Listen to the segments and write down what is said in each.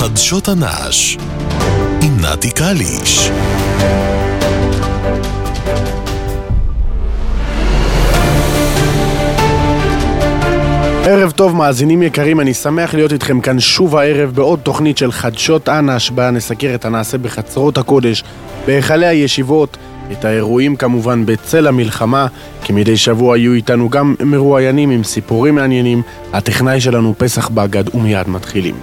חדשות הנש עם נתי קליש. ערב טוב מאזינים יקרים, אני שמח להיות איתכם כאן שוב הערב בעוד תוכנית של חדשות הנש, בה נסקר את הנעשה בחצרות הקודש, בהיכלי הישיבות, את האירועים כמובן בצל המלחמה. כמדי שבוע יהיו איתנו גם מרואיינים עם סיפורים מעניינים. הטכנאי שלנו פסח בגד, ומיד מתחילים.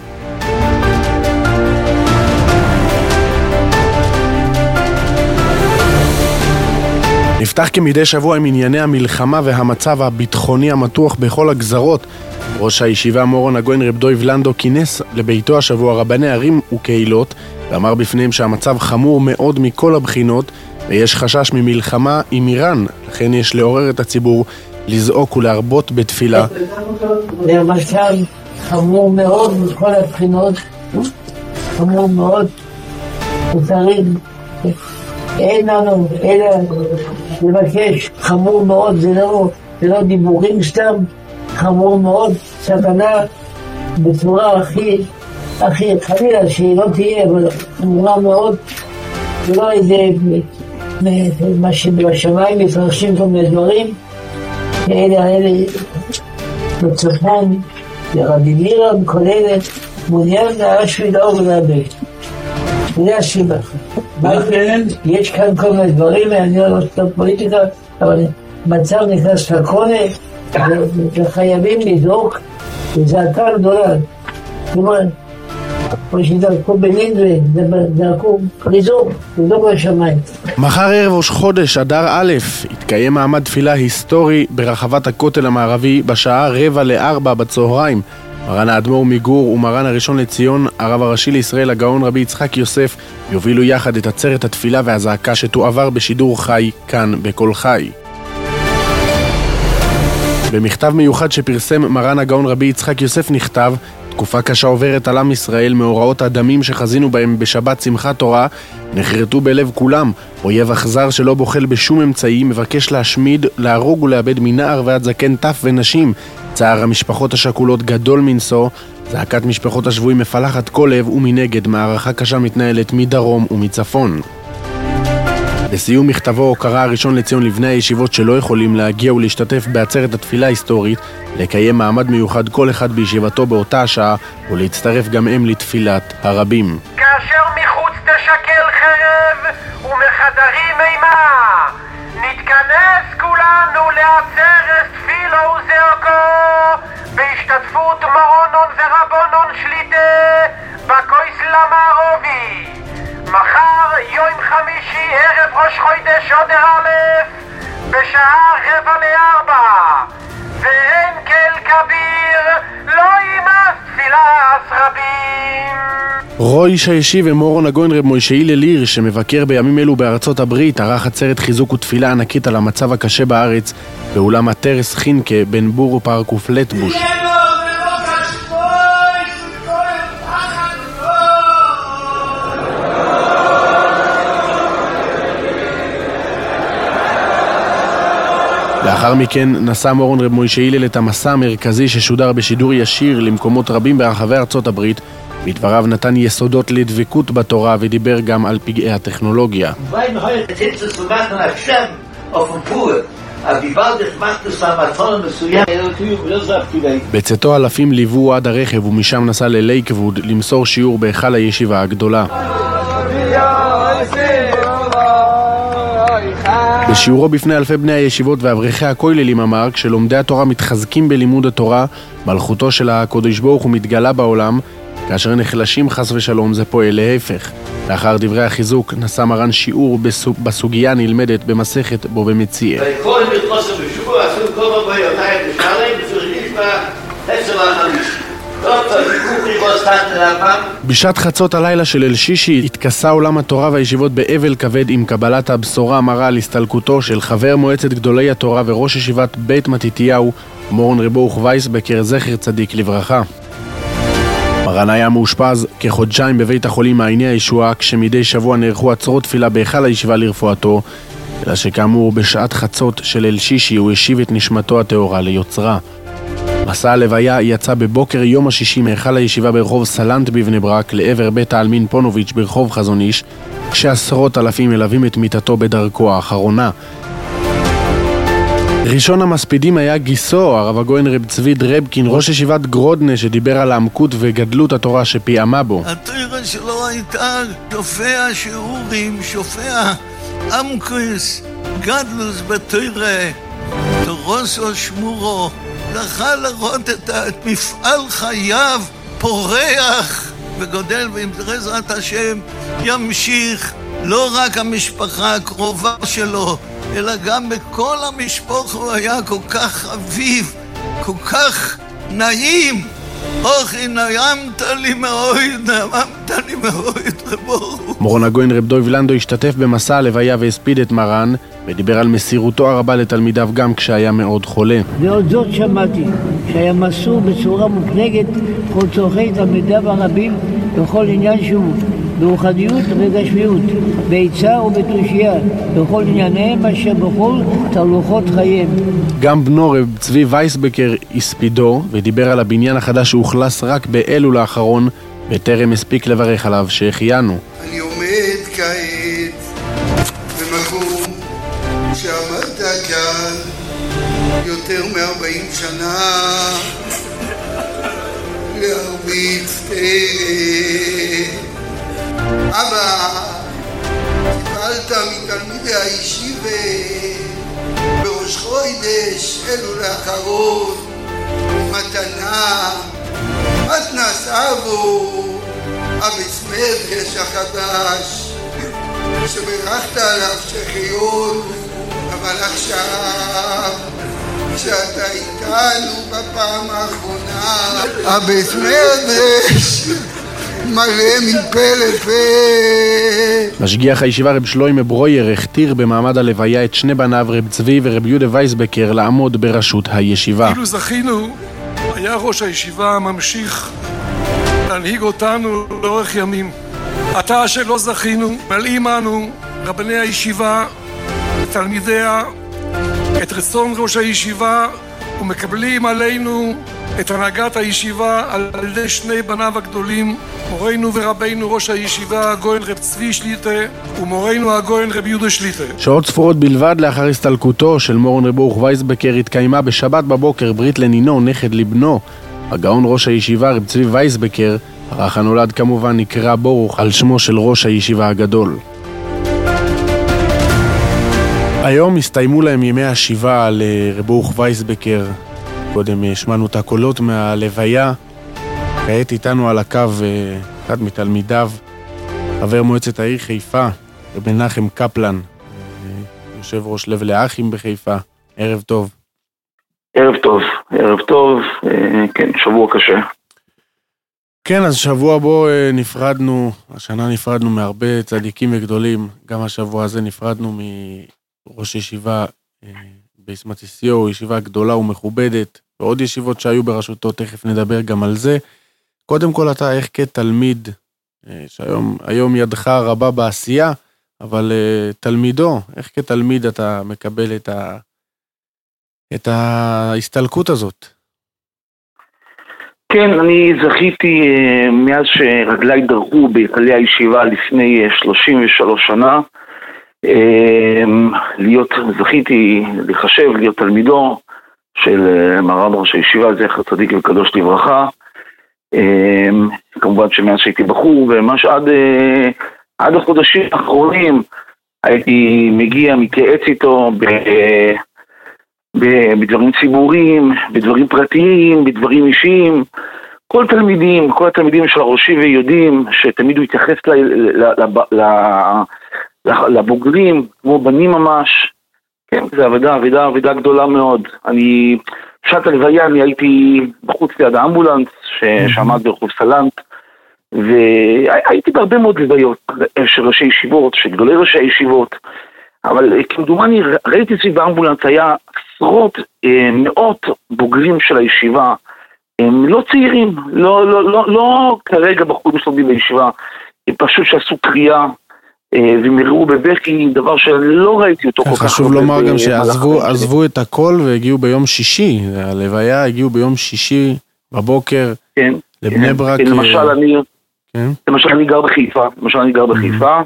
נפתח כמדי שבוע עם ענייני המלחמה והמצב הביטחוני המתוח בכל הגזרות. ראש הישיבה מורון הגויין רב דויב לנדו כינס לביתו השבוע רבני ערים וקהילות, ואמר בפניהם שהמצב חמור מאוד מכל הבחינות, ויש חשש ממלחמה עם איראן, לכן יש לעורר את הציבור לזעוק ולהרבות בתפילה. זה מצב חמור מאוד מכל הבחינות, חמור מאוד, וצריך, אין לנו אלא לבקש, חמור מאוד, זה לא דיבורים סתם, חמור מאוד, סכנה בצורה הכי חלילה שהיא לא תהיה, אבל חמורה מאוד, ולא איזה מה שבשמיים מפרשים כל מיני דברים, אלה בצפון, לרבי מירם, כל אלה מעוניין להשמיד האור ולהבק. זה הסיבה. יש כאן כל מיני דברים, אני לא רוצה פוליטיקה, אבל מצב נכנס לקונה, וחייבים לדאוג, וזעקה גדולה. כלומר, כמו שדרכו בלינדווין, דרכו לזוג לשמיים. מחר ערב ראש חודש אדר א' יתקיים מעמד תפילה היסטורי ברחבת הכותל המערבי בשעה 3:45 בצהריים. מרן האדמו"ר מגור ומרן הראשון לציון הרב הראשי לישראל הגאון רבי יצחק יוסף יובילו יחד את עצרת התפילה והזעקה שתועבר בשידור חי כאן בכל חי. במכתב מיוחד שפרסם מרן הגאון רבי יצחק יוסף נכתב: תקופה קשה עוברת על עם ישראל, מאורעות הדמים שחזינו בהם בשבת שמחת תורה נחרטו בלב כולם. אויב אכזר שלא בוחל בשום אמצעי, מבקש להשמיד, להרוג ולאבד מנער ועד זקן, טף ונשים. צער המשפחות השכולות גדול מנשוא, זעקת משפחות השבויים מפלחת כל לב, ומנגד מערכה קשה מתנהלת מדרום ומצפון. בסיום מכתבו קרא הראשון לציון לבני הישיבות שלא יכולים להגיע ולהשתתף בעצרת התפילה ההיסטורית לקיים מעמד מיוחד כל אחד בישיבתו באותה השעה ולהצטרף גם הם לתפילת הרבים. כאשר מחוץ תשקל חרב ומחדרים אימה, נתכנס כולנו לעצרת תפילו וזעקו בהשתתפות מורונון ורבונון שליטה בקויס למערובי. מחר יום חמישי ערב ראש חודש אדר א' בשעה 3:45, ואין כל כביר לא ימאס תפילת רבים. ראש הישיבה מורון הגויין רב מוישה הלל ליר שמבקר בימים אלו בארצות הברית ערך עצרת חיזוק ותפילה ענקית על המצב הקשה בארץ באולם הטרס חינקה בן בור ופארק ופלטבוש. לאחר מכן נשא מורון רב מוישה הלל את המסע המרכזי ששודר בשידור ישיר למקומות רבים ברחבי ארצות הברית. בדבריו נתן יסודות לדבקות בתורה ודיבר גם על פגעי הטכנולוגיה. בצאתו אלפים ליוו עד הרכב ומשם נסע ללייקווד למסור שיעור בהיכל הישיבה הגדולה. בשיעורו בפני אלפי בני הישיבות ואברכי הכוללים אמר: כשלומדי התורה מתחזקים בלימוד התורה, מלכותו של הקדוש ברוך הוא מתגלה בעולם, כאשר נחלשים חס ושלום זה פועל להפך. לאחר דברי החיזוק נשא מרן שיעור בסוגיה נלמדת במסכת בו במציאה. בשעת חצות הלילה של אל שישי התכסה עולם התורה והישיבות באבל כבד עם קבלת הבשורה המרה על הסתלקותו של חבר מועצת גדולי התורה וראש ישיבת בית מתתיהו מורן רב ברוך וייסבקר זכר צדיק לברכה. מרן היה מאושפז כחודשיים בבית החולים מעייני הישועה, כשמדי שבוע נערכו עצרות תפילה בהיכל הישיבה לרפואתו, אלא שכאמור בשעת חצות של אל שישי הוא השיב את נשמתו הטהורה ליוצרה. מסע הלוויה יצא בבוקר יום השישי מהיכל הישיבה ברחוב סלנט בבני ברק לעבר בית העלמין פונוביץ' ברחוב חזון איש, כשעשרות אלפים מלווים את מיטתו בדרכו האחרונה. ראשון המספידים היה גיסו, הרב הגויין רב צבי דרבקין, ראש ישיבת גרודנה, שדיבר על העמקות וגדלות התורה שפיעמה בו. התורה שלו הייתה שופע שיעורים, שופע עמקוס, גדלוס בתורה, תורוסו שמורו, לכה לראות את מפעל חייו פורח וגודל, ועם בעזרת השם ימשיך לא רק המשפחה הקרובה שלו, אלא גם בכל המשפחה. הוא היה כל כך חביב, כל כך נעים. אוכי נעמת לי מאוד רבו. מורן הגויין רב דוב לנדו השתתף במסע הלוויה והספיד את מרן, ודיבר על מסירותו הרבה לתלמידיו גם כשהיה מאוד חולה. ועוד זאת שמעתי, שהיה מסור בצורה מופלגת כל צורכי תלמידיו הרבים בכל עניין שהוא, ברוחניות ובגשמיות, בעיצה ובתושייה, בכל ענייניהם אשר בכל תהלוכות חייהם. גם בנו רב צבי וייסבקר הספידו ודיבר על הבניין החדש שהוכלס רק באלול האחרון, בטרם הספיק לברך עליו שהחיינו. אני עומד כעת במקום שעמדת כאן יותר מ-40 שנה להרביץ תראה. אבא, קיבלת מתלמידי הישיבה בראש חודש אלול האחרון מתנה, מתנ"ס אבו, אבס מדרש החדש, שברכת עליו שחיון, אבל עכשיו, כשאתה איתנו בפעם האחרונה, אבס מדרש מלא מפה לפה. משגיח הישיבה רב שלוימה ברויר הכתיר במעמד הלוויה את שני בניו רב צבי ורב יהודה וייסבקר לעמוד בראשות הישיבה. אילו זכינו, היה ראש הישיבה ממשיך להנהיג אותנו לאורך ימים. עתה שלא זכינו, מלאים אנו, רבני הישיבה, תלמידיה, את רצון ראש הישיבה, ומקבלים עלינו את הנהגת הישיבה על ידי שני בניו הגדולים, מורנו ורבינו ראש הישיבה הגויין רב צבי שליטה ומורנו הגויין רב יהודה שליטה. שעות ספורות בלבד לאחר הסתלקותו של מורן רב ברוך וייסבקר התקיימה בשבת בבוקר ברית לנינו, נכד לבנו, הגאון ראש הישיבה רב צבי וייסבקר. הרך הנולד כמובן נקרא ברוך על שמו של ראש הישיבה הגדול. היום הסתיימו להם ימי השיבה לרב ברוך וייסבקר. קודם שמענו את הקולות מהלוויה. כעת איתנו על הקו אחד מתלמידיו, חבר מועצת העיר חיפה, רב מנחם קפלן, יושב ראש לב לאחים בחיפה. ערב טוב. ערב טוב, ערב טוב. כן, שבוע קשה. כן, אז שבוע בו נפרדנו, השנה נפרדנו מהרבה צדיקים וגדולים. גם השבוע הזה נפרדנו מראש ישיבה ביסמטיסיו, ישיבה גדולה ומכובדת, ועוד ישיבות שהיו בראשותו, תכף נדבר גם על זה. קודם כל אתה איך כתלמיד, שהיום ידך רבה בעשייה, אבל תלמידו, איך כתלמיד אתה מקבל את ההסתלקות הזאת? כן, אני זכיתי מאז שרגליי דרכו בהיכלי הישיבה לפני 33 שנה, זכיתי להיות תלמידו של מרן ראש הישיבה, זכר צדיק וקדוש לברכה. כמובן שמאז שהייתי בחור, וממש עד החודשים האחרונים הייתי מגיע, מתייעץ איתו בדברים ציבוריים, בדברים פרטיים, בדברים אישיים. כל התלמידים של הראשי ויודעים שתמיד הוא התייחס לבוגרים כמו בנים ממש. כן, זה עבודה גדולה מאוד. בשעת הלוויה אני הייתי בחוץ ליד האמבולנס שעמד ברחוב סלנט, והייתי בהרבה מאוד לוויות של ראשי ישיבות, של גדולי ראשי ישיבות, אבל כמדומני ראיתי סביב האמבולנס היה עשרות, מאות בוגרים של הישיבה, הם לא צעירים, לא כרגע בחורים שלומדים בישיבה, הם פשוט שעשו קריאה והם הראו בבכי, דבר שלא ראיתי אותו כל כך. חשוב לומר גם שעזבו את הכל והגיעו ביום שישי, הלוויה הגיעו ביום שישי בבוקר לבני ברק. למשל אני גר בחיפה,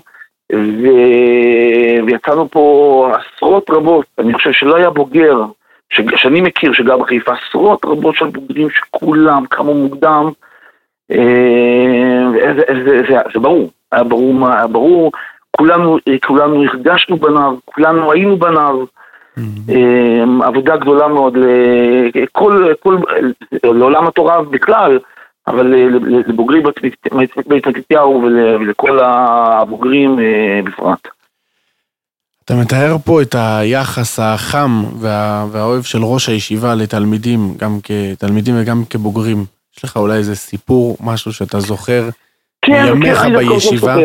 ויצאנו פה עשרות רבות, אני חושב שלא היה בוגר, שאני מכיר שגר בחיפה, עשרות רבות של בוגרים שכולם קמו מוקדם, זה ברור, היה ברור, כולנו הרגשנו בניו, כולנו היינו בניו, עבודה גדולה מאוד לעולם התורה בכלל, אבל לבוגרי בית מתתיהו ולכל הבוגרים בפרט. אתה מתאר פה את היחס החם והאוהב של ראש הישיבה לתלמידים, גם כתלמידים וגם כבוגרים. יש לך אולי איזה סיפור, משהו שאתה זוכר מימיך בישיבה?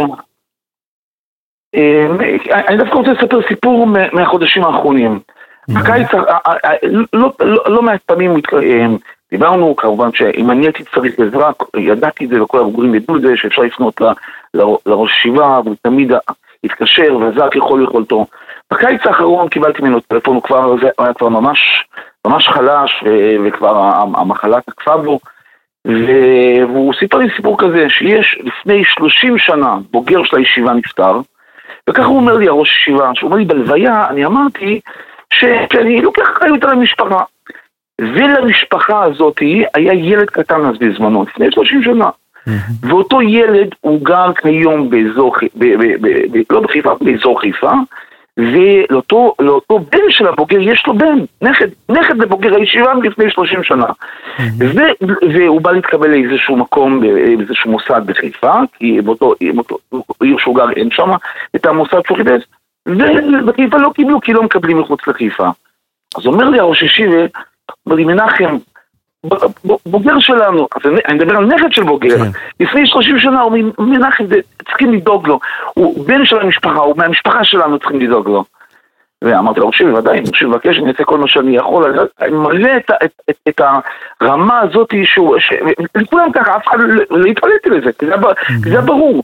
אני דווקא רוצה לספר סיפור מהחודשים האחרונים. בקיץ, לא מעט פעמים דיברנו, כמובן שאם אני הייתי צריך עזרה, ידעתי את זה וכל הבוגרים ידעו את זה, שאפשר לפנות לראש ישיבה, והוא תמיד התקשר ועזר ככל יכולתו. בקיץ האחרון קיבלתי ממנו טלפון, הוא היה כבר ממש חלש, וכבר המחלה תקפה בו, והוא סיפר לי סיפור כזה, שיש לפני 30 שנה בוגר של הישיבה נפטר, וכך הוא אומר לי, הראש ישיבה, שהוא אומר לי בלוויה, אני אמרתי שאני לוקח אחריות על המשפחה. ולמשפחה הזאת היה ילד קטן אז בזמנו, לפני 30 שנה. ואותו ילד הוא גר כיום באזור, לא בחיפה, באזור חיפה, ולאותו בן של הבוגר יש לו בן, נכד לבוגר הישיבה לפני 30 שנה. והוא בא להתקבל לאיזשהו מקום, באיזשהו מוסד בחיפה, כי באותו עיר שהוא גר אין שם, את המוסד שהוא חיפש, ובחיפה לא קיבלו, כי לא מקבלים מחוץ לחיפה. אז אומר לי הראש ישיבה, אומר לי מנחם, בוגר שלנו, אני מדבר על נכד של בוגר, לפני 30 שנה הוא אומר, מנחם, צריכים לדאוג לו, הוא בן של המשפחה, הוא מהמשפחה שלנו צריכים לדאוג לו. ואמרתי לו, ראשי, בוודאי, ראשי, מבקש, אני אעשה כל מה שאני יכול, אני מלא את הרמה הזאת, לכולם ככה, אף אחד לא התפלאתי לזה, כי זה ברור.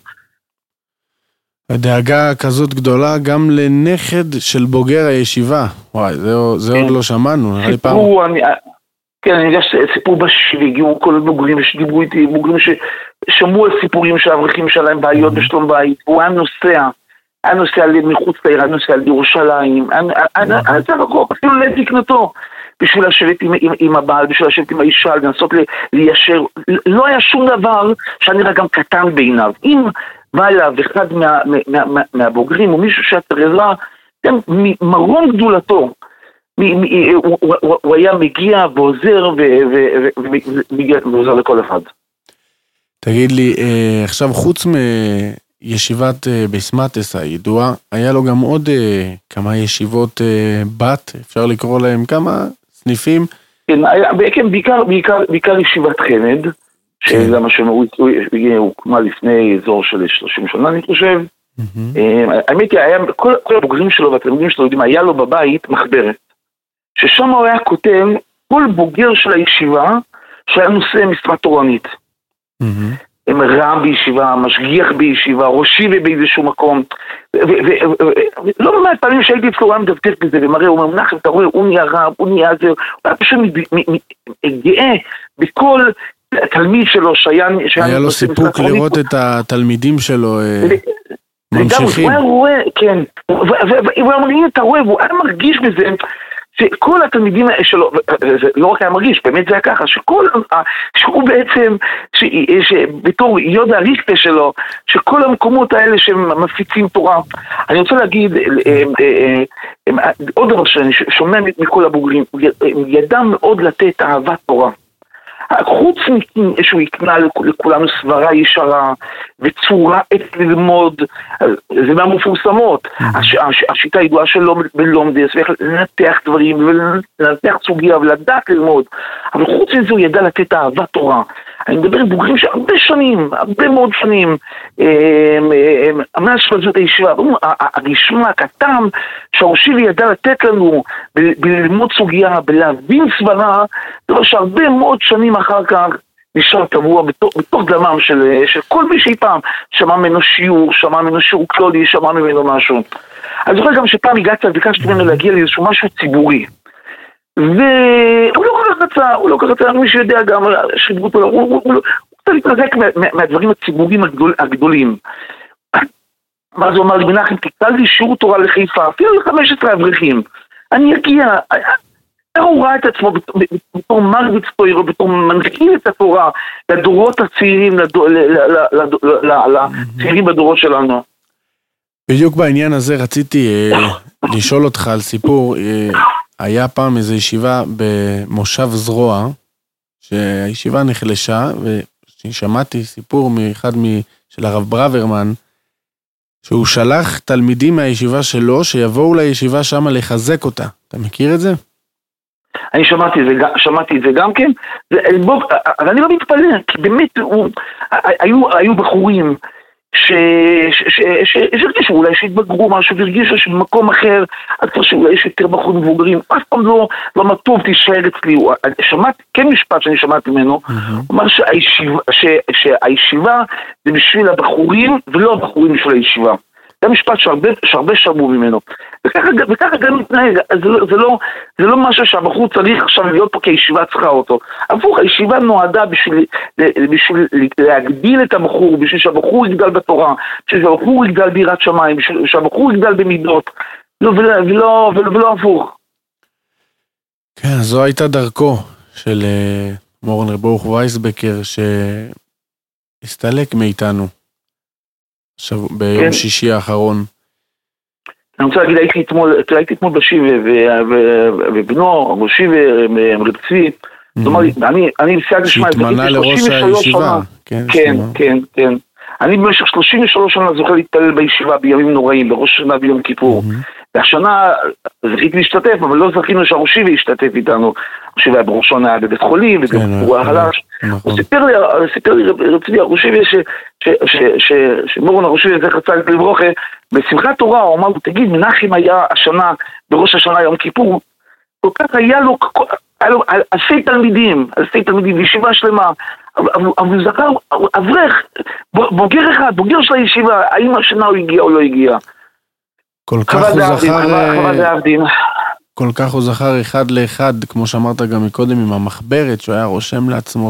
הדאגה כזאת גדולה גם לנכד של בוגר הישיבה. וואי, זה עוד לא שמענו. כן, אני יודע שסיפור בשביל, הגיעו כל הבוגרים שדיברו איתי, בוגרים ששמעו על סיפורים שהאברכים שלהם בעיות בשלום בית, הוא היה נוסע מחוץ לעיר, היה נוסע לירושלים, היה צריך רחוק, אפילו לתקנתו, בשביל לשבת עם הבעל, בשביל לשבת עם האישה, לנסות ליישר, לא היה שום דבר שאני נראה גם קטן בעיניו. אם בא אליו אחד מהבוגרים, או מישהו שהתרזה, מרום גדולתו, הוא היה מגיע ועוזר ועוזר לכל אחד. תגיד לי, עכשיו חוץ מישיבת ביסמטס הידועה, היה לו גם עוד כמה ישיבות בת, אפשר לקרוא להם כמה סניפים? כן, בעיקר ישיבת חמד, שזה מה שהוא הוקמה לפני אזור של 30 שנה, אני חושב. האמת היא, כל הבוגרים שלו והתלמידים שלו יודעים, היה לו בבית מחברת, ששם הוא היה כותב כל בוגר של הישיבה שהיה נושא משרה תורנית. רם בישיבה, משגיח בישיבה, ראשי באיזשהו מקום, ולא מעט פעמים שהייתי אצלו, הוא היה מדפדף בזה ומראה, הוא אומר, נחם, אתה רואה, הוא נהיה רב, הוא נהיה זה, הוא היה פשוט גאה בכל תלמיד שלו היה לו סיפוק לראות את התלמידים שלו ממשיכים. הוא היה רואה, כן, והוא אמר לי, אתה רואה, והוא היה מרגיש בזה, שכל התלמידים שלו, זה לא רק היה מרגיש, באמת זה היה ככה, שהוא בעצם, שבתור יודה ריכטה שלו, שכל המקומות האלה שמפיצים תורה, אני רוצה להגיד, עוד דבר שאני שומע מכל הבוגרים, ידע מאוד לתת אהבת תורה. חוץ שהוא יקנה לכולנו סברה ישרה וצורה איך ללמוד, זה מהמפורסמות. השיטה הידועה שלו בלומדס, ואיך לנתח דברים ולנתח סוגיה ולדעת ללמוד, אבל חוץ מזה הוא ידע לתת אהבת תורה. אני מדבר עם בוגרים שהרבה שנים, הרבה מאוד שנים, מאז שפלזות הישיבה, הרשמק, הטעם שהראשי ידע לתת לנו בללמוד סוגיה, בלהבין סברה, דבר שהרבה מאוד שנים אחר כך נשאר טבוע בתוך דמם של כל מי שאי פעם שמע ממנו שיעור, שמע ממנו שיעור כלולי, שמע ממנו משהו. אני זוכר גם שפעם הגעתי, ביקשתי ממנו להגיע לאיזשהו משהו ציבורי. והוא לא כל כך רצה, מי שיודע גם, שדבות לו, הוא קצת להתרזק מהדברים הציבוריים הגדולים. ואז הוא אמר לי, מנחם, תקצה לי שיעור תורה לחיפה, אפילו ל-15 אברכים. אני אגיע, הוא ראה את עצמו בתור מרביץ פויר, בתור מנחיל את התורה לדורות הצעירים, לצעירים בדורות שלנו. בדיוק בעניין הזה רציתי לשאול אותך על סיפור. היה פעם איזו ישיבה במושב זרוע, שהישיבה נחלשה, ושמעתי סיפור מאחד של הרב ברוורמן, שהוא שלח תלמידים מהישיבה שלו, שיבואו לישיבה שם לחזק אותה. אתה מכיר את זה? אני שמעתי את זה גם כן, אבל אני לא מתפלא, כי באמת היו בחורים שהרגישו אולי שהתבגרו משהו, והרגישו שבמקום אחר, אז כבר שאולי יש יותר בחורים מבוגרים, אף פעם לא מטוב תישאר אצלי. שמעתי, כן משפט שאני שמעתי ממנו, הוא אמר שהישיבה זה בשביל הבחורים, ולא הבחורים בשביל הישיבה. זה משפט שהרבה שמעו ממנו. וככה גם מתנהג, זה לא משהו שהבחור צריך עכשיו להיות פה כי הישיבה צריכה אותו. הפוך, הישיבה נועדה בשביל להגדיל את הבחור, בשביל שהבחור יגדל בתורה, בשביל שהבחור יגדל ביראת שמיים, בשביל שהבחור יגדל במידות, ולא הפוך. כן, זו הייתה דרכו של מורן רב ברוך וייסבקר, שהסתלק מאיתנו ביום שישי האחרון. אני רוצה להגיד, הייתי אתמול בשיבה, ובנו, בשיבה, רב צבי, זאת אומרת, אני בסייג לשמע, שהתמנה לראש הישיבה. כן. אני במשך 33 שנה זוכה להתפלל בישיבה בימים נוראים, בראש השנה ביום כיפור. והשנה זכיתי להשתתף, אבל לא זכינו שהראשי והשתתף איתנו. הראשי והבראשון היה בבית חולים, הוא היה חלש. הוא סיפר לי רציתי הראשי שמורן הראשי זכר צדיק לברכה, בשמחת תורה הוא אמר, תגיד, מנחם היה השנה, בראש השנה יום כיפור, כל כך היה לו אלפי תלמידים, בישיבה שלמה, אבל הוא זכר, אברך, בוגר אחד, בוגר של הישיבה, האם השנה הוא הגיע או לא הגיע. כל כך הוא זכר אחד לאחד, כמו שאמרת גם מקודם עם המחברת, שהוא היה רושם לעצמו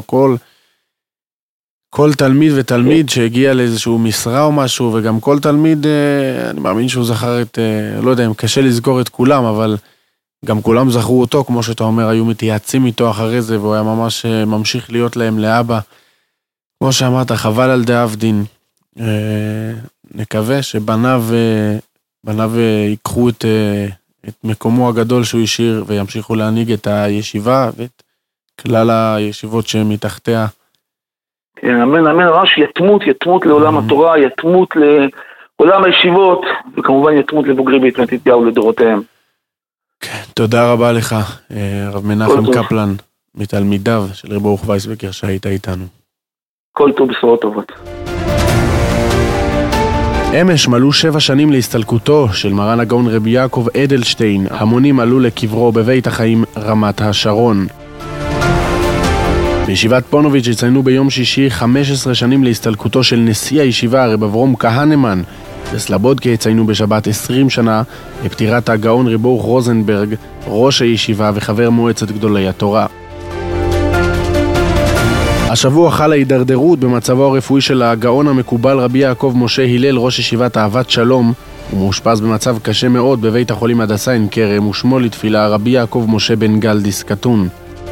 כל תלמיד ותלמיד שהגיע לאיזשהו משרה או משהו, וגם כל תלמיד, אני מאמין שהוא זכר לא יודע אם קשה לזכור את כולם, אבל גם כולם זכרו אותו, כמו שאתה אומר, היו מתייעצים איתו אחרי זה, והוא היה ממש ממשיך להיות להם לאבא. כמו שאמרת, חבל על דאבדין. נקווה שבניו ייקחו את מקומו הגדול שהוא השאיר, וימשיכו להנהיג את הישיבה, ואת כלל הישיבות שמתחתיה. כן, אמן, ממש יתמות לעולם התורה, יתמות לעולם הישיבות, וכמובן יתמות לבוגרי בית מתתיהו לדורותיהם. כן, תודה רבה לך, רב מנחם קפלן, מתלמידיו של רב ברוך וייסבקר שהיית איתנו. כל טוב, בשורות טובות. אמש מלאו 7 שנים להסתלקותו של מרן הגאון רבי יעקב אדלשטיין. המונים עלו לקברו בבית החיים רמת השרון. בישיבת פונוביץ' יציינו ביום שישי 15 שנים להסתלקותו של נשיא הישיבה רב אברום כהנמן. בסלבודקה יציינו בשבת 20 שנה לפטירת הגאון רב ברוך רוזנברג, ראש הישיבה וחבר מועצת גדולי התורה. השבוע חלה הידרדרות במצבו הרפואי של הגאון המקובל רבי יעקב משה הלל, ראש ישיבת אהבת שלום. הוא מאושפז במצב קשה מאוד בבית החולים הדסה עין כרם, ושמו לתפילה רבי יעקב משה בן גלדיס קטון.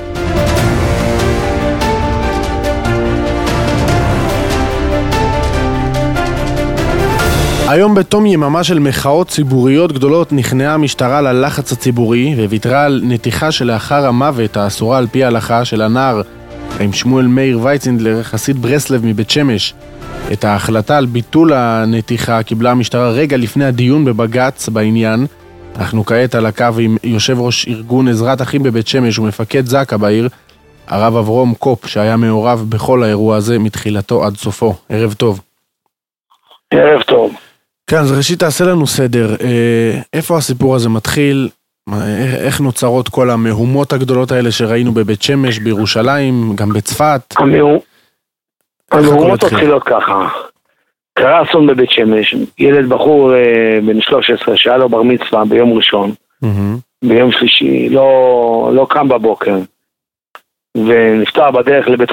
היום בתום יממה של מחאות ציבוריות גדולות נכנעה המשטרה ללחץ הציבורי וויתרה על נתיחה שלאחר המוות האסורה על פי ההלכה של הנער עם שמואל מאיר וייצנדלר, חסיד ברסלב מבית שמש. את ההחלטה על ביטול הנתיחה קיבלה המשטרה רגע לפני הדיון בבג"ץ בעניין. אנחנו כעת על הקו עם יושב ראש ארגון עזרת אחים בבית שמש ומפקד זקה בעיר, הרב אברום קופ, שהיה מעורב בכל האירוע הזה מתחילתו עד סופו. ערב טוב. ערב טוב. כן, אז ראשית תעשה לנו סדר. איפה הסיפור הזה מתחיל? איך נוצרות כל המהומות הגדולות האלה שראינו בבית שמש, בירושלים, גם בצפת? המהומות התחילות ככה. קרה אסון בבית שמש, ילד בחור בן 13 שהיה לו בר מצווה ביום ראשון, ביום שלישי, לא קם בבוקר, ונפטר בדרך לבית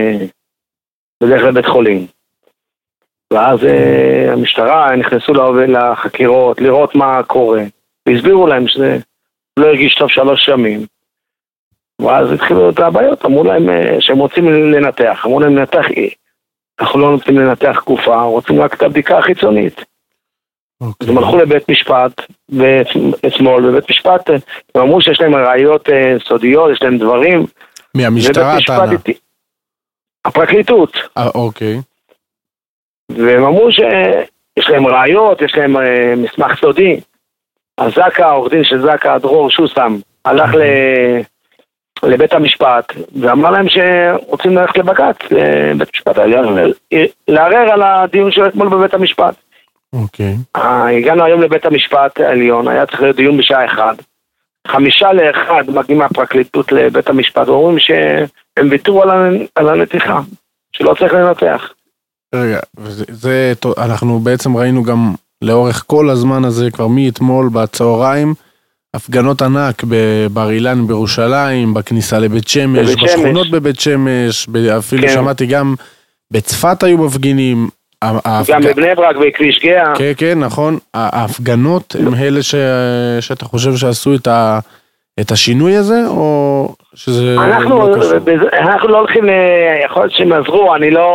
חולים. ואז המשטרה נכנסו לחקירות, לראות מה קורה, והסבירו להם שזה לא הרגיש טוב 3 ימים. ואז התחילו את הבעיות, אמרו להם שהם רוצים לנתח, אמרו להם אנחנו לא נותנים לנתח תקופה, רוצים רק את הבדיקה החיצונית. אז הם הלכו לבית משפט, ואתמול בבית משפט, הם אמרו שיש להם ראיות סודיות, יש להם דברים. מהמשטרה טענה? הפרקליטות. אוקיי. והם אמרו שיש להם ראיות, יש להם מסמך סודי. אז זקה, העורך דין של זקה, דרור שוסם, הלך לבית המשפט, ואמר להם שרוצים ללכת לבג"ץ, לבית המשפט העליון, לערער על הדיון של אתמול בבית המשפט. אוקיי. הגענו היום לבית המשפט העליון, היה צריך להיות דיון בשעה 1. 12:55 מגיעים מהפרקליטות לבית המשפט, ואומרים שהם ויתרו על הנתיחה, שלא צריך לנתח. רגע, אנחנו בעצם ראינו גם לאורך כל הזמן הזה, כבר מאתמול בצהריים, הפגנות ענק בבר אילן בירושלים, בכניסה לבית שמש, בשכונות בבית שמש, אפילו שמעתי גם בצפת היו מפגינים. גם בבני ברק בכביש גאה. כן, כן, נכון. ההפגנות הם אלה שאתה חושב שעשו את השינוי הזה, או שזה לא קשור? אנחנו לא הולכים, יכול להיות שהם עזרו,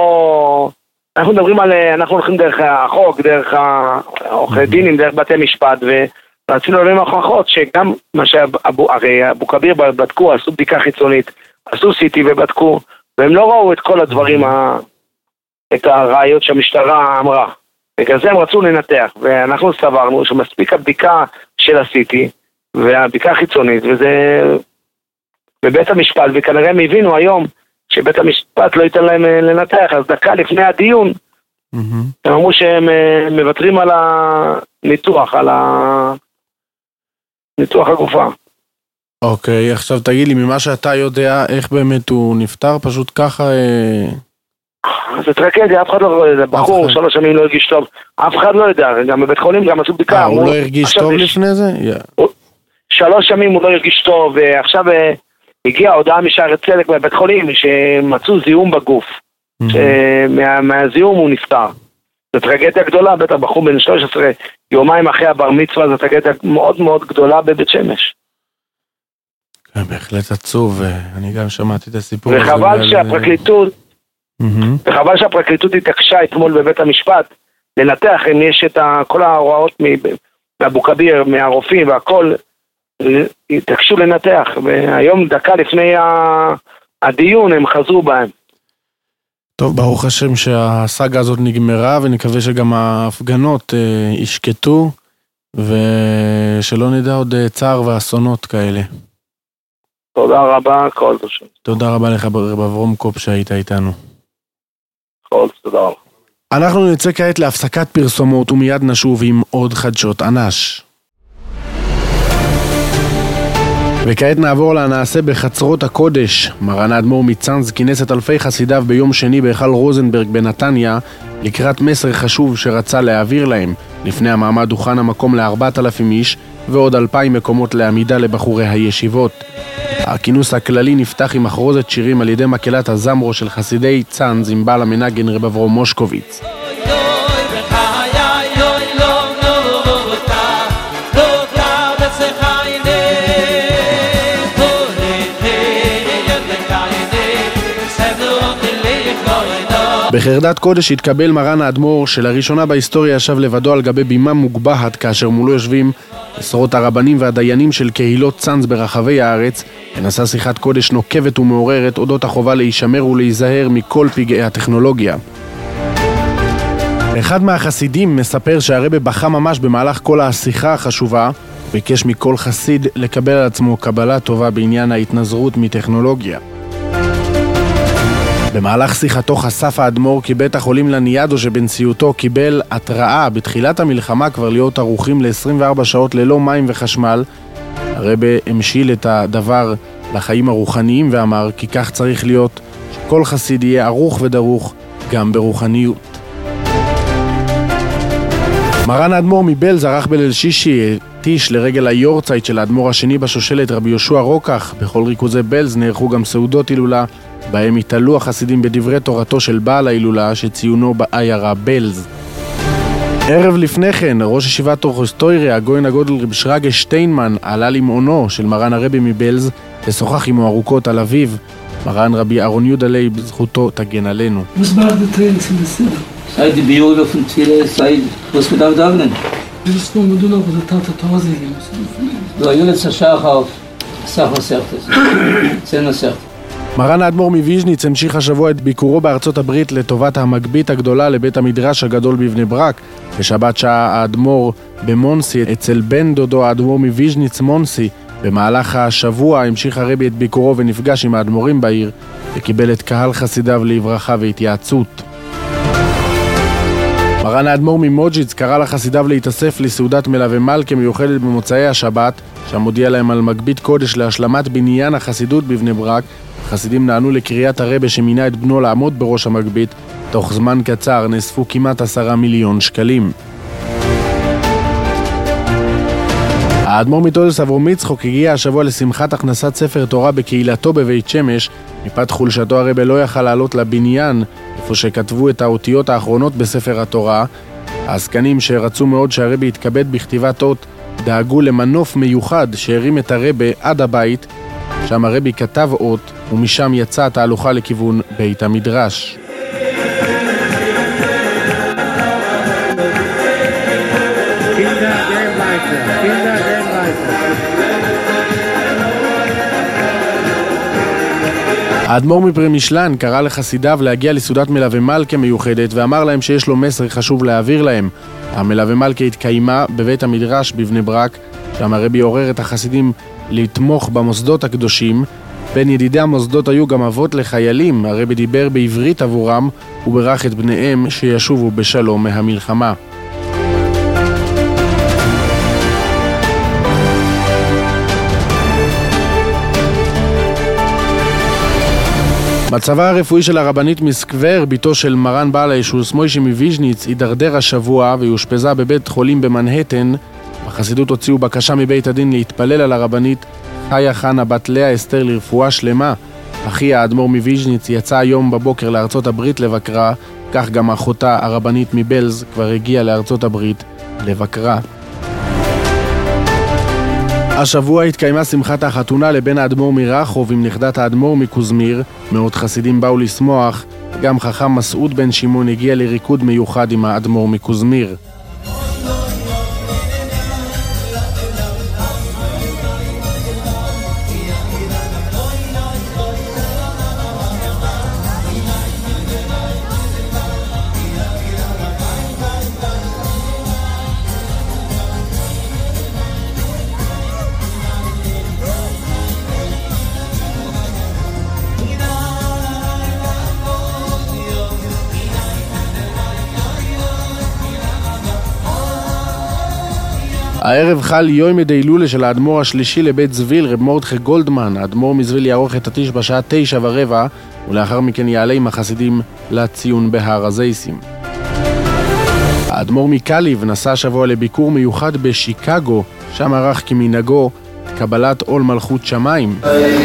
אנחנו מדברים אנחנו הולכים דרך החוק, דרך עורכי דינים, דרך בתי משפט, רצינו להביא מהוכחות שגם מה הרי אבו כביר בדקו, עשו בדיקה חיצונית, עשו סיטי ובדקו, והם לא ראו את כל הדברים, את הראיות שהמשטרה אמרה. בגלל זה הם רצו לנתח, ואנחנו סברנו שמספיק הבדיקה של הסיטי, והבדיקה החיצונית, וזה בבית המשפט, וכנראה הם הבינו היום שבית המשפט לא ייתן להם לנתח, אז דקה לפני הדיון, הם אמרו שהם מוותרים על הניתוח, על ניתוח הגופה. אוקיי, עכשיו תגיד לי, ממה שאתה יודע, איך באמת הוא נפטר? פשוט ככה... זה טרגדיה, אף אחד לא יודע, בחור 3 ימים לא הרגיש טוב, אף אחד לא יודע, גם בבית חולים גם עשו בדיקה. הוא לא הרגיש טוב לפני זה? 3 ימים הוא לא הרגיש טוב, ועכשיו הגיעה הודעה משערי צדק בבית חולים, שמצאו זיהום בגוף, מהזיהום הוא נפטר. זו טרגדיה גדולה, בטח בחור בן 13, יומיים אחרי הבר מצווה, זו טרגדיה מאוד מאוד גדולה בבית שמש. כן, בהחלט עצוב, אני גם שמעתי את הסיפור. וחבל שהפרקליטות התעקשה אתמול בבית המשפט, לנתח אם יש את כל ההוראות מאבו כביר, מהרופאים והכל, התעקשו לנתח, והיום דקה לפני הדיון הם חזרו בהם. טוב, ברוך השם שהסאגה הזאת נגמרה, ונקווה שגם ההפגנות ישקטו, ושלא נדע עוד צער ואסונות כאלה. תודה רבה, כל תושב. תודה רבה לך אברום קופ שהיית איתנו. תודה רבה. אנחנו נצא כעת להפסקת פרסומות, ומיד נשוב עם עוד חדשות אנש. וכעת נעבור לנעשה בחצרות הקודש. מרן האדמו"ר מצאנז כינס את אלפי חסידיו ביום שני בהיכל רוזנברג בנתניה לקראת מסר חשוב שרצה להעביר להם. לפני המעמד הוכן המקום ל4,000 איש ועוד 2,000 מקומות לעמידה לבחורי הישיבות. הכינוס הכללי נפתח עם מחרוזת שירים על ידי מקהלת הזמרו של חסידי צאנז עם בעל המנגן רב אברום מושקוביץ. בחרדת קודש התקבל מרן האדמו"ר שלראשונה בהיסטוריה ישב לבדו על גבי בימה מוגבהת כאשר מולו יושבים עשרות הרבנים והדיינים של קהילות צאנז ברחבי הארץ, ונשא שיחת קודש נוקבת ומעוררת אודות החובה להישמר ולהיזהר מכל פגעי הטכנולוגיה. אחד מהחסידים מספר שהרבא בכה ממש במהלך כל השיחה החשובה, ביקש מכל חסיד לקבל על עצמו קבלה טובה בעניין ההתנזרות מטכנולוגיה. במהלך שיחתו חשף האדמו"ר כי בית החולים לניאדו שבנשיאותו קיבל התראה בתחילת המלחמה כבר להיות ערוכים ל-24 שעות ללא מים וחשמל, הרב המשיל את הדבר לחיים הרוחניים ואמר כי כך צריך להיות, שכל חסיד יהיה ערוך ודרוך גם ברוחניות. מרן האדמו"ר מבלז ערך בליל שישי טיש לרגל היורצייט של האדמו"ר השני בשושלת רבי יהושע רוקח. בכל ריכוזי בלז נערכו גם סעודות הילולה, בהם התעלו החסידים בדברי תורתו של בעל ההילולה שציונו בעיירה בלז. ערב לפני כן, ראש ישיבת אורחוסטוירה, הגויין הגודל רב שרגא שטיינמן, עלה למעונו של מרן הרבי מבלז ושוחח עמו ארוכות על אביו, מרן רבי אהרון יהודה לייב, זכותו תגן עלינו. Sei die Biologie von Tfile, sei, was mit auf Dagnen? Das ist nur mit Dula, wo der Tat der Hause gehen muss. Du, Junitz Schach auf Sach Masertes. Zehn Masert. מרן האדמו"ר מוויז'ניץ המשיך השבוע את ביקורו בארצות הברית לטובת המגבית הגדולה לבית המדרש הגדול בבני ברק. בשבת שעה האדמו"ר במונסי אצל בן דודו האדמו"ר מוויז'ניץ מונסי. במהלך השבוע המשיך הרבי את ביקורו ונפגש עם האדמו"רים בעיר וקיבל את קהל חסידיו לברכה והתייעצות. מרן האדמו"ר ממוג'יץ קרא לחסידיו להתאסף לסעודת מלווה מלכה מיוחדת במוצאי השבת, שם הודיע להם על מגבית קודש להשלמת בניין החסידות בבני ברק. החסידים נענו לקריאת הרבי שמינה את בנו לעמוד בראש המגבית. תוך זמן קצר נאספו כמעט 10 מיליון שקלים. האדמו"ר מתודס אברום יצחק הגיע השבוע לשמחת הכנסת ספר תורה בקהילתו בבית שמש. מפאת חולשתו הרבי לא יכל לעלות לבניין איפה שכתבו את האותיות האחרונות בספר התורה. העסקנים שרצו מאוד שהרבי יתכבד בכתיבת אות דאגו למנוף מיוחד שהרים את הרבי עד הבית, שם הרבי כתב אות ומשם יצאה תהלוכה לכיוון בית המדרש. האדמו"ר מפרמישלן קרא לחסידיו להגיע לסעודת מלווה מלכה מיוחדת ואמר להם שיש לו מסר חשוב להעביר להם. המלווה מלכה התקיימה בבית המדרש בבני ברק, שם הרבי עורר את החסידים לתמוך במוסדות הקדושים. בין ידידי המוסדות היו גם אבות לחיילים. הרבי דיבר בעברית עבורם וברך את בניהם שישובו בשלום מהמלחמה. מצבה הרפואי של הרבנית מסקבר, ביתו של מרן בעל הישוס מוישה מוויז'ניץ, הידרדר השבוע והושפזה בבית חולים במנהטן. החסידות הוציאו בקשה מבית הדין להתפלל על הרבנית חיה חנה בת לאה אסתר לרפואה שלמה. אחי האדמו"ר מוויז'ניץ יצא היום בבוקר לארצות הברית לבקרה, כך גם אחותה הרבנית מבלז כבר הגיעה לארצות הברית לבקרה. השבוע התקיימה שמחת החתונה לבן האדמו"ר מרחוב עם נכדת האדמו"ר מקוזמיר. מאות חסידים באו לשמוח, גם חכם מסעוד בן שמעון הגיע לריקוד מיוחד עם האדמו"ר מקוזמיר. הערב חל יום דהילולה של האדמו"ר השלישי לבית זוויל, רב מרדכי גולדמן. האדמו"ר מזוויל יערוך את הטיש בשעה 9:15, ולאחר מכן יעלה עם החסידים לציון בהר הזייסים. האדמו"ר מקליב נסע השבוע לביקור מיוחד בשיקגו, שם ערך כמנהגו קבלת עול מלכות שמיים.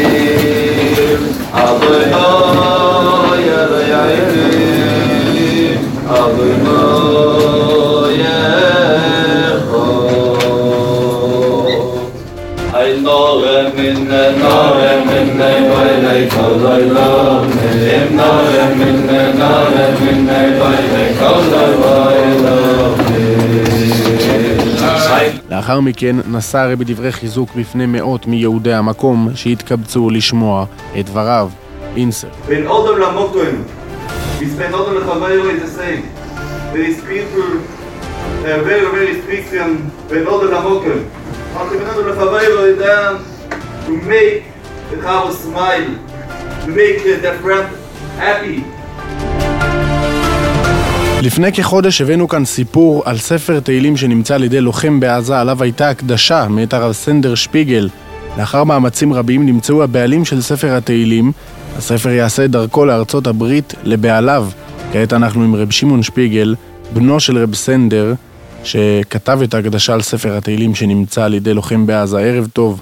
לאחר מכן נשא הרבי דברי חיזוק בפני מאות מיהודי המקום שהתקבצו לשמוע את דבריו. אינסר. בין אודם למוקוים, בין אודם לחברו is the same. There is people very Christian בין אודם למוקוים. אבל בין אודם לחברו is there to make the house smile, to make the friend happy. לפני כחודש הבאנו כאן סיפור על ספר תהילים שנמצא על ידי לוחם בעזה, עליו הייתה הקדשה מאת הרב סנדר שפיגל. לאחר מאמצים רבים נמצאו הבעלים של ספר התהילים. הספר יעשה דרכו לארצות הברית לבעליו. כעת אנחנו עם רב שמעון שפיגל, בנו של רב סנדר, שכתב את ההקדשה על ספר התהילים שנמצא על ידי לוחם בעזה. ערב טוב.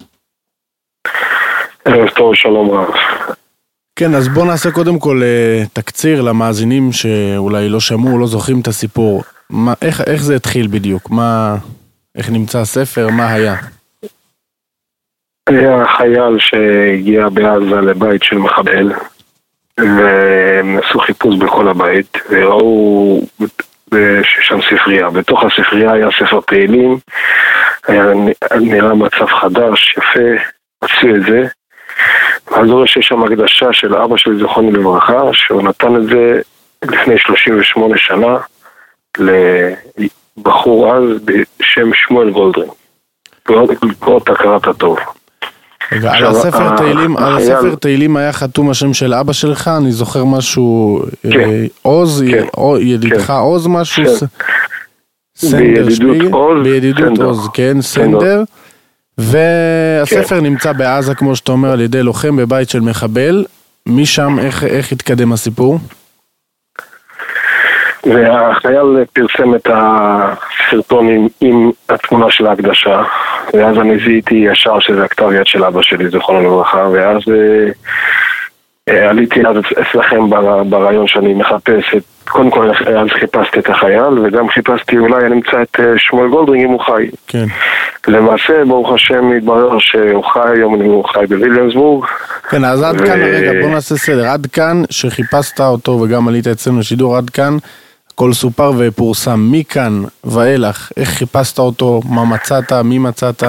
ערב טוב, שלום רב. כן, אז בוא נעשה קודם כל תקציר למאזינים שאולי לא שמעו, לא זוכרים את הסיפור. איך זה התחיל בדיוק? איך נמצא הספר? מה היה? היה חייל שהגיע בעזה לבית של מחבל, והם עשו חיפוש בכל הבית, וראו ששם ספרייה. בתוך הספרייה היה ספר תהילים, היה נראה מצב חדש, יפה, עשו את זה. אז רואה שיש שם הקדשה של אבא שלי זכרונו לברכה, שהוא נתן את זה לפני 38 שנה לבחור אז בשם שמואל גולדרינג. קורא את הכרת הטוב. רגע, על הספר תהילים היה חתום השם של אבא שלך, אני זוכר משהו, עוז, ידידך עוז משהו? בידידות עוז, כן, סנדר. והספר נמצא בעזה, כמו שאתה אומר, על ידי לוחם בבית של מחבל. משם, איך התקדם הסיפור? והחייל פרסם את הסרטון עם התמונה של ההקדשה, ואז אני זיהיתי ישר שזה הכתב יד של אבא שלי, זכרונו לברכה, ואז עליתי אצלכם ברעיון שאני מחפש קודם כל אז חיפשתי את החייל, וגם חיפשתי אולי אני אמצא את שמואל גולדרינג אם הוא חי. כן. למעשה, ברוך השם, התברר שהוא חי, היום הוא חי בוויליאמסבורג. כן, אז עד כאן, רגע, בוא נעשה סדר. עד כאן שחיפשת אותו וגם עלית אצלנו לשידור, עד כאן הכל סופר ופורסם. מכאן ואילך, איך חיפשת אותו, מה מצאת, מי מצאת?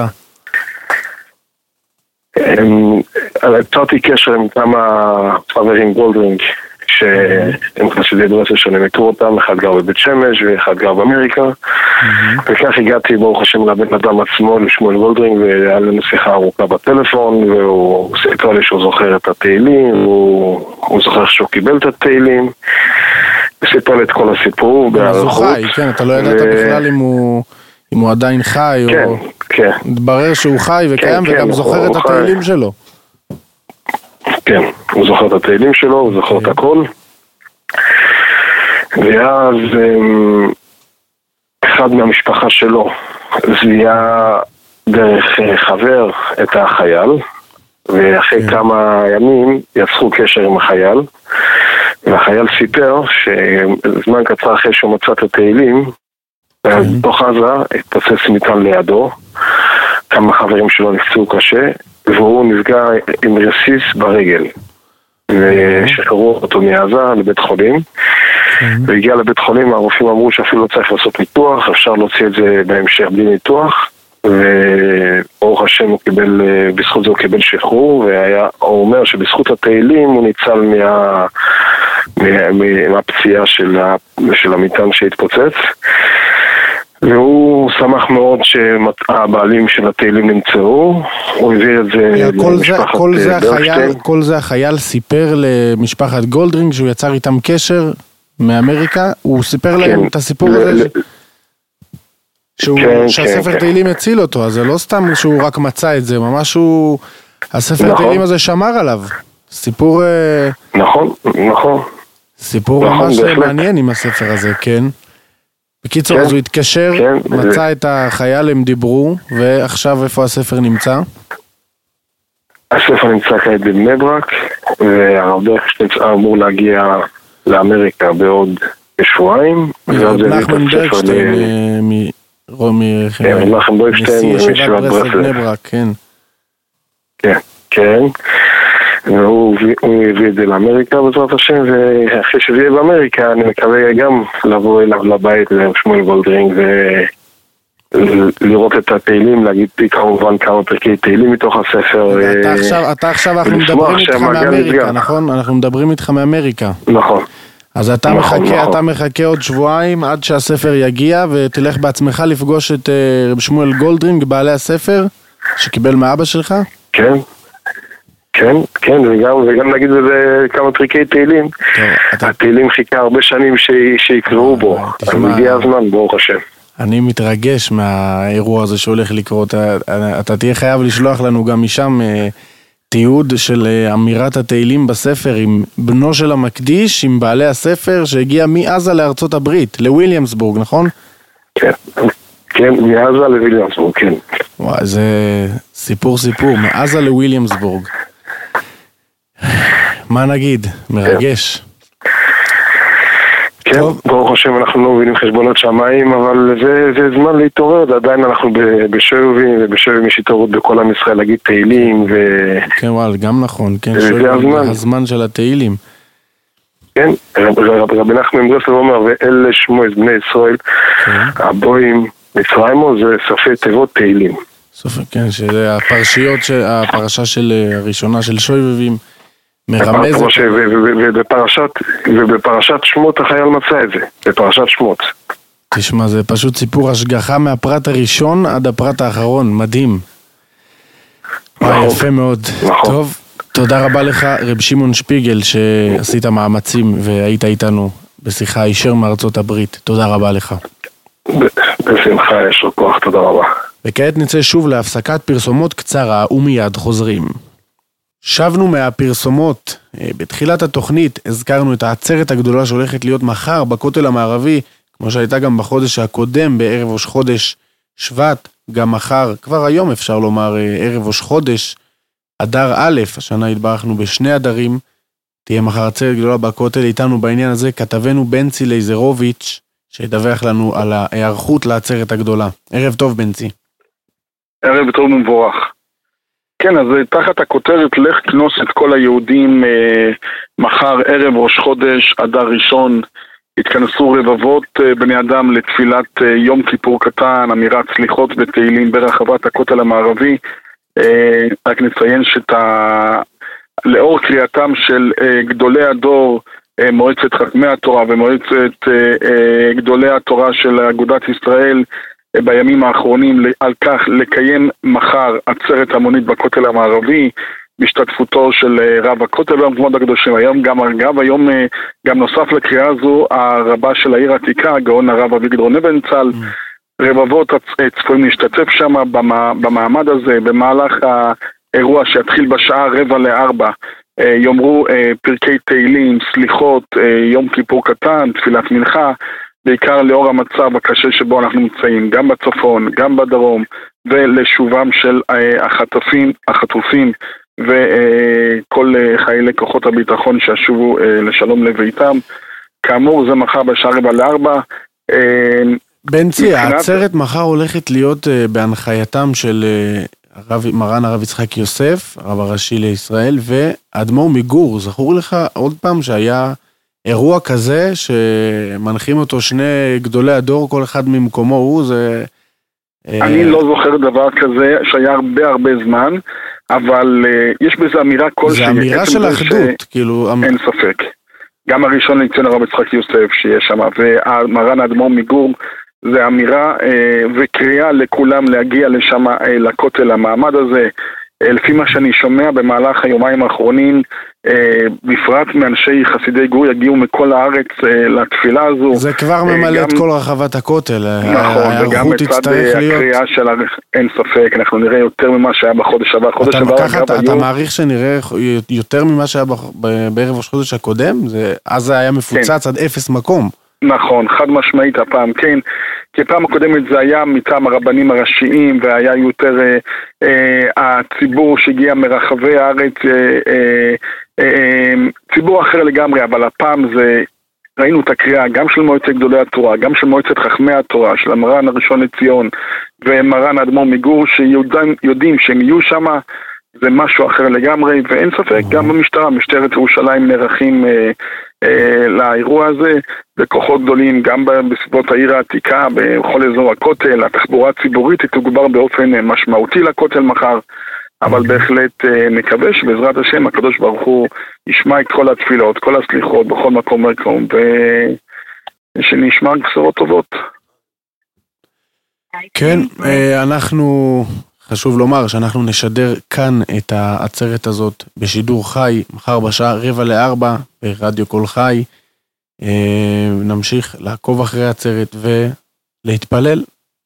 יצרתי קשר עם כמה חברים גולדרינג שהם חסידי ברסלב שאני מכיר אותם, אחד גר בבית שמש ואחד גר באמריקה, וכך הגעתי ברוך השם לבן אדם עצמו, לשמואל גולדרינג, והיה לנו שיחה ארוכה בטלפון, והוא סיפר לי שהוא זוכר את התהילים, הוא זוכר שהוא קיבל את התהילים, וסיפר לי את כל הסיפור בערכות. כן, אתה לא ידעת בכלל אם הוא עדיין חי, או... כן. התברר שהוא חי וקיים וגם זוכר את התהילים שלו. כן, הוא זוכר את התהילים שלו, הוא זוכר את הכל. ואז אחד מהמשפחה שלו זיהה דרך חבר את החייל, ואחרי כמה ימים יצרו קשר עם החייל, והחייל סיפר שזמן קצר אחרי שהוא מצא את התהילים, בתוך עזה התפוצץ מטען לידו, כמה חברים שלו נפצעו קשה, והוא נפגע עם רסיס ברגל, ושחררו אותו מעזה לבית חולים, והגיע לבית חולים, הרופאים אמרו שאפילו לא צריך לעשות ניתוח, אפשר להוציא את זה בהמשך בלי ניתוח, וברוך השם הוא קיבל, בזכות זה הוא קיבל שחרור, והוא אומר שבזכות התהילים הוא ניצל מהפציעה של המטען שהתפוצץ, והוא שמח מאוד שהבעלים של התהילים נמצאו, הוא הביא את זה למשפחת ברשטיין. כל זה החייל סיפר למשפחת גולדרינג שהוא יצר איתם קשר מאמריקה, הוא סיפר להם את הסיפור הזה שהספר תהילים הציל אותו, אז זה לא סתם שהוא רק מצא את זה, ממש הספר תהילים הזה שמר עליו. סיפור... נכון. סיפור ממש מעניין עם הספר הזה, כן. בקיצור, אז הוא התקשר, מצא את החייל, הם דיברו, ועכשיו איפה הספר נמצא? הספר נמצא כעת בבני ברק, והרב דרכשטיין אמור להגיע לאמריקה בעוד שבועיים. נחמן דרכשטיין, נשיא ישיבת ברסלב בני ברק, כן. כן. והוא הביא את זה לאמריקה בעזרת השם, ואחרי שזה יהיה באמריקה אני מקווה גם לבוא אליו לבית לשמואל גולדרינג ולראות את התהילים, להגיד כמובן כמה פרקי תהילים מתוך הספר. אתה עכשיו אנחנו מדברים איתך מאמריקה, נכון? אנחנו מדברים איתך מאמריקה. נכון. אז אתה מחכה עוד שבועיים עד שהספר יגיע, ותלך בעצמך לפגוש את רב שמואל גולדרינג, בעלי הספר שקיבל מאבא שלך? כן. כן, וגם נגיד בזה כמה טריקי תהילים. התהילים חיכה הרבה שנים שיקראו בו, אז הגיע הזמן, ברוך השם. אני מתרגש מהאירוע הזה שהולך לקרות. אתה תהיה חייב לשלוח לנו גם משם תיעוד של אמירת התהילים בספר עם בנו של המקדיש, עם בעלי הספר שהגיע מעזה לארצות הברית, לוויליאמסבורג, נכון? כן, מעזה לוויליאמסבורג, כן. וואי, זה סיפור, מעזה לוויליאמסבורג. מה נגיד? מרגש. כן, ברוך השם אנחנו לא מבינים חשבונות שמיים, אבל זה זמן להתעורר, עדיין אנחנו בשובים, ובשובים יש התעוררות בכל עם ישראל להגיד תהילים, כן, וואל, גם נכון, כן, שובים, הזמן של התהילים. כן, רבי נחמן מברסלב אומר, ואלה שמו את בני ישראל, הבואים מצרימו, זה סופי תיבות תהילים. כן, שזה הפרשה של הראשונה של שויבים, מרמזת. ובפרשת שמות החייל מצא את זה, בפרשת שמות. תשמע, זה פשוט סיפור השגחה מהפרט הראשון עד הפרט האחרון, מדהים. יפה מאוד. טוב, תודה רבה לך רב שמעון שפיגל שעשית מאמצים והיית איתנו בשיחה הישר מארצות הברית. תודה רבה לך. בשמחה, יש לו כוח, תודה רבה. וכעת נצא שוב להפסקת פרסומות קצרה ומיד חוזרים. שבנו מהפרסומות. בתחילת התוכנית הזכרנו את העצרת הגדולה שהולכת להיות מחר בכותל המערבי, כמו שהייתה גם בחודש הקודם בערב ראש חודש שבט, גם מחר, כבר היום אפשר לומר ערב ראש חודש, אדר א', השנה התברכנו בשני אדרים, תהיה מחר עצרת גדולה בכותל. איתנו בעניין הזה כתבנו בנצי לייזרוביץ' שידווח לנו על ההיערכות לעצרת הגדולה. ערב טוב בנצי. ערב טוב ומבורך. כן, אז תחת הכותרת לך כנוס את כל היהודים, מחר ערב ראש חודש אדר ראשון התכנסו רבבות בני אדם לתפילת יום כיפור קטן, אמירת סליחות ותהילים ברחבת הכותל המערבי. רק נציין לאור קריאתם של גדולי הדור, מועצת חכמי התורה ומועצת גדולי התורה של אגודת ישראל בימים האחרונים, על כך לקיים מחר עצרת המונית בכותל המערבי בהשתתפותו של רב הכותל והמקומות הקדושים. היום גם נוסף לקריאה הזו הרבה של העיר העתיקה, הגאון הרב אביגדור נבנצל, רבבות צפויים להשתתף שם במעמד הזה. במהלך האירוע שיתחיל בשעה 3:45 יאמרו פרקי תהילים, סליחות, יום כיפור קטן, תפילת מנחה, בעיקר לאור המצב הקשה שבו אנחנו נמצאים, גם בצפון, גם בדרום, ולשובם של החטופים וכל חיילי כוחות הביטחון שישובו לשלום לביתם. כאמור, זה מחר בשעה 3:45. בנצי, העצרת מחר הולכת להיות בהנחייתם של מרן הרב יצחק יוסף, הרב הראשי לישראל, ואדמו"ר מגור. זכור לך עוד פעם שהיה אירוע כזה שמנחים אותו שני גדולי הדור, כל אחד ממקומו הוא, זה... אני לא זוכר דבר כזה שהיה הרבה זמן, אבל יש בזה אמירה כלשהי. זה אמירה של האחדות, כאילו... אין ספק. גם הראשון לציון הרב יצחק יוסף שיש שם, ומרן האדמו"ר מגור, זה אמירה וקריאה לכולם להגיע לשם, לכותל המעמד הזה. לפי מה שאני שומע במהלך היומיים האחרונים, בפרט מאנשי חסידי גור יגיעו מכל הארץ לתפילה הזו. זה כבר ממלא את כל רחבת הכותל. נכון, וגם מצד הקריאה של אין ספק, אנחנו נראה יותר ממה שהיה בחודש הבא. אתה מעריך שנראה יותר ממה שהיה בערב ראש חודש הקודם? אז זה היה מפוצץ עד 0 מקום. נכון, חד משמעית הפעם, כן. כי פעם הקודמת זה היה מטעם הרבנים הראשיים, והיה יותר הציבור שהגיע מרחבי הארץ, ציבור אחר לגמרי, אבל הפעם זה, ראינו את הקריאה גם של מועצת גדולי התורה, גם של מועצת חכמי התורה, של המרן הראשון לציון, ומרן האדמו"ר מגור, שיודעים שהם יהיו שם, זה משהו אחר לגמרי, ואין ספק, גם במשטרה, משטרת ירושלים נערכים לאירוע הזה, בכוחות גדולים, גם בסביבות העיר העתיקה, בכל אזור הכותל. התחבורה הציבורית תתוגבר באופן משמעותי לכותל מחר, אבל בהחלט מקווה שבעזרת השם הקדוש ברוך הוא ישמע את כל התפילות, כל הסליחות, בכל מקום ומקום, ושנשמע בשורות טובות. כן, אנחנו חשוב לומר שאנחנו נשדר כאן את העצרת הזאת בשידור חי, מחר בשעה 3:45 ברדיו קול חי. נמשיך לעקוב אחרי העצרת ולהתפלל.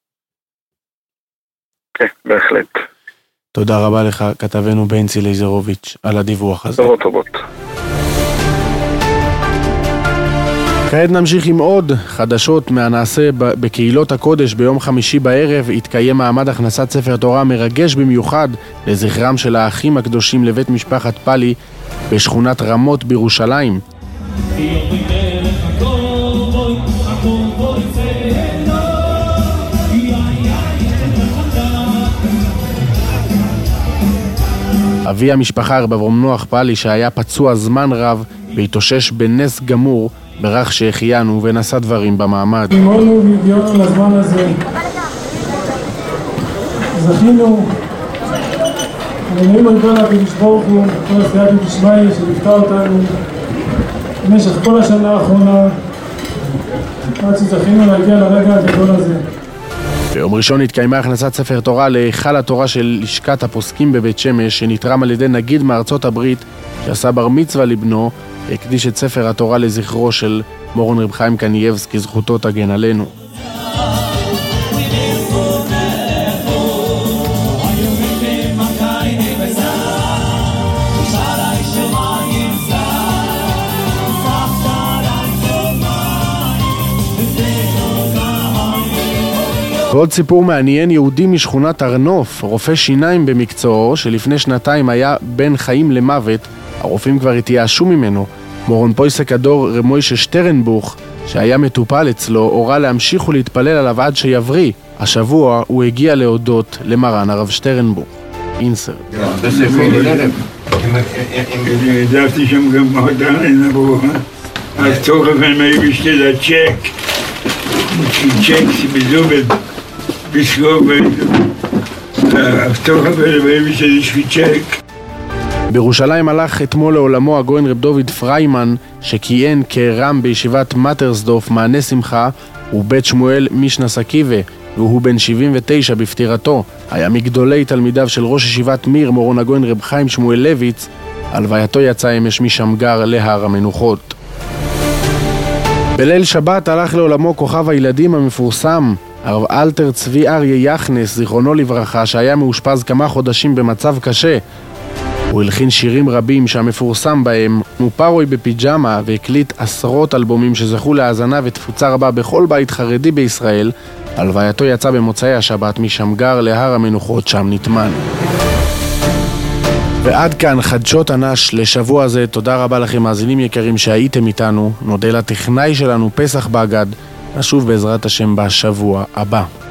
כן, בהחלט. תודה רבה לך, כתבנו בנצי לייזרוביץ', על הדיווח הזה. טובות. כעת נמשיך עם עוד חדשות מהנעשה בקהילות הקודש. ביום חמישי בערב התקיים מעמד הכנסת ספר תורה מרגש במיוחד לזכרם של האחים הקדושים לבית משפחת פאלי בשכונת רמות בירושלים. אבי המשפחה רב אברהם נוח פאלי, שהיה פצוע זמן רב והתאושש בנס גמור, ברך שהחיינו ונשא דברים במעמד. אימנו והגיענו לזמן הזה, זכינו, הנעים על הקדוש ברוך הוא, כל הסייעתא דשמיא שליוותה אותנו במשך כל השנה האחרונה, עד שזכינו להגיע לרגע הגדול הזה. ביום ראשון התקיימה הכנסת ספר תורה להיכל התורה של לשכת הפוסקים בבית שמש, שנתרם על ידי נגיד מארצות הברית שעשה בר מצווה לבנו, הקדיש את ספר התורה לזכרו של מורן רב חיים קנייבסקי, זכותו תגן עלינו. ועוד סיפור מעניין, יהודי משכונת ארנוף, רופא שיניים במקצועו, שלפני שנתיים היה בין חיים למוות, הרופאים כבר התייאשו ממנו. מורן פויסק הדור רמוישה שטרנבוך, שהיה מטופל אצלו, הורה להמשיך ולהתפלל עליו עד שיבריא. השבוע הוא הגיע להודות למרן הרב שטרנבוך. אינסר. ידעתי שם גם מודען נבוא, אז תוך לכן היבשתי לצ'ק, צ'ק שבזובת בסקוב, אז תוך לכן היבשתי לשקי בירושלים הלך אתמול לעולמו הגויין רב דוד פריימן, שכיהן כרם בישיבת מטרסדוף מענה שמחה ובית שמואל משנה סקיבה, והוא בן 79 בפטירתו. היה מגדולי תלמידיו של ראש ישיבת מיר מורון הגויין רב חיים שמואל לויץ. הלווייתו יצא אמש משמגר להר המנוחות. בליל שבת הלך לעולמו כוכב הילדים המפורסם הרב אלתר צבי אריה יחנס, זיכרונו לברכה, שהיה מאושפז כמה חודשים במצב קשה. הוא הלחין שירים רבים שהמפורסם בהם מופרוי בפיג'מה, והקליט עשרות אלבומים שזכו להאזנה ותפוצה רבה בכל בית חרדי בישראל. הלווייתו יצא במוצאי השבת משמגר להר המנוחות, שם נטמן. ועד כאן חדשות אנש לשבוע הזה. תודה רבה לכם מאזינים יקרים שהייתם איתנו. נודה לטכנאי שלנו פסח בגד. נשוב בעזרת השם בשבוע הבא.